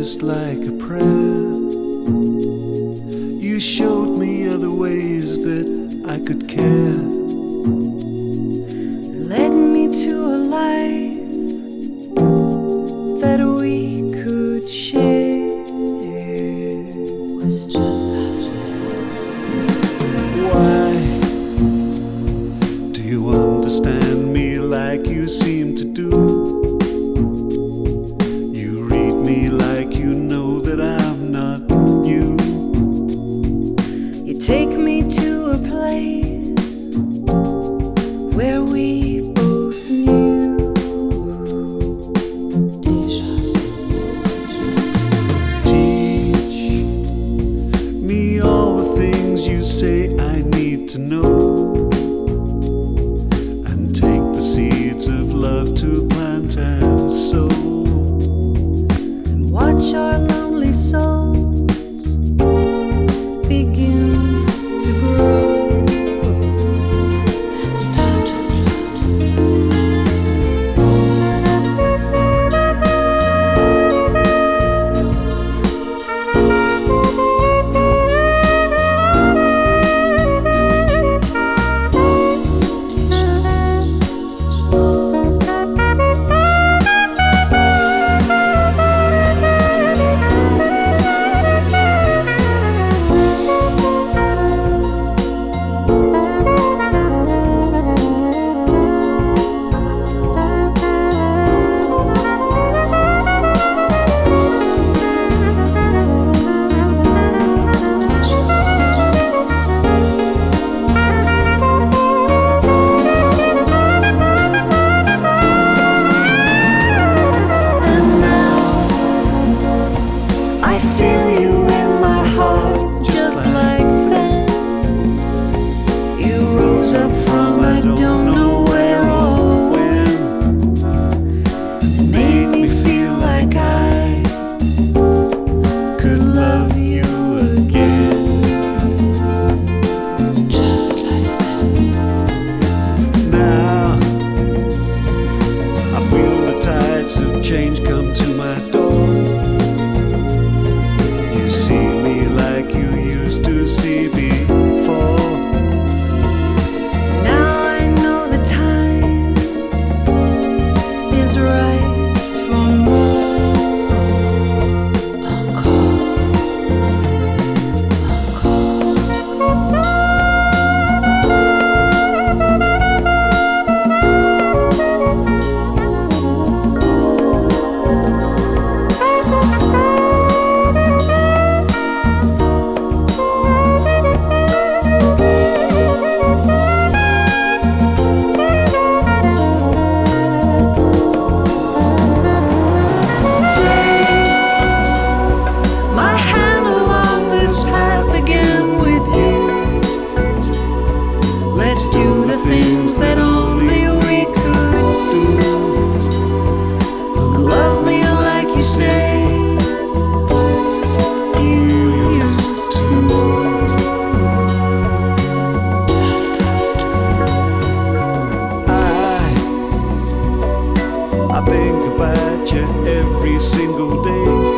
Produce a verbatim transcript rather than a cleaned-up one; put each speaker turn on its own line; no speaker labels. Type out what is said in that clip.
just like a prayer. You showed me other ways that I could care.
Led me to a life that we could share. Was just us.
Why do you understand me like you seem to do? You read me like you know that I'm not you.
You take me to a place where we both knew.
Teach me all the things you say I need to know, and take the seeds of love to plant and sow,
And watch our lonely souls begin to grow. I feel you in my heart, just like then. You rose up from I don't know where or when, and made me feel like I could love you again. Just like that.
Now I feel the tides of change come to my door. You see me like you used to see before.
Now I know the time is right for more. Encore, my hand along this path again with you. Let's do the things that only we could do. Love me like you say you used to. Just us two.
I I think about you every single day.